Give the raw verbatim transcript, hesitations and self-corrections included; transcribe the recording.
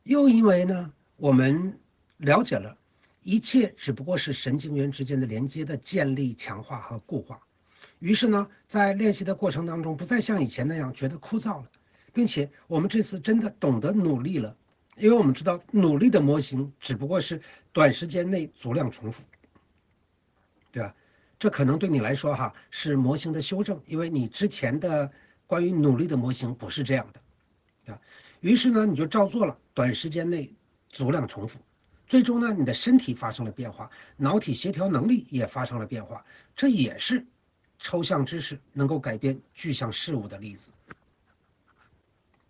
又因为呢，我们了解了一切只不过是神经元之间的连接的建立、强化和固化，于是呢，在练习的过程当中，不再像以前那样觉得枯燥了，并且我们这次真的懂得努力了，因为我们知道努力的模型只不过是短时间内足量重复，对吧？这可能对你来说哈是模型的修正，因为你之前的关于努力的模型不是这样的，啊，于是呢你就照做了，短时间内足量重复，最终呢你的身体发生了变化，脑体协调能力也发生了变化，这也是抽象知识能够改变具象事物的例子。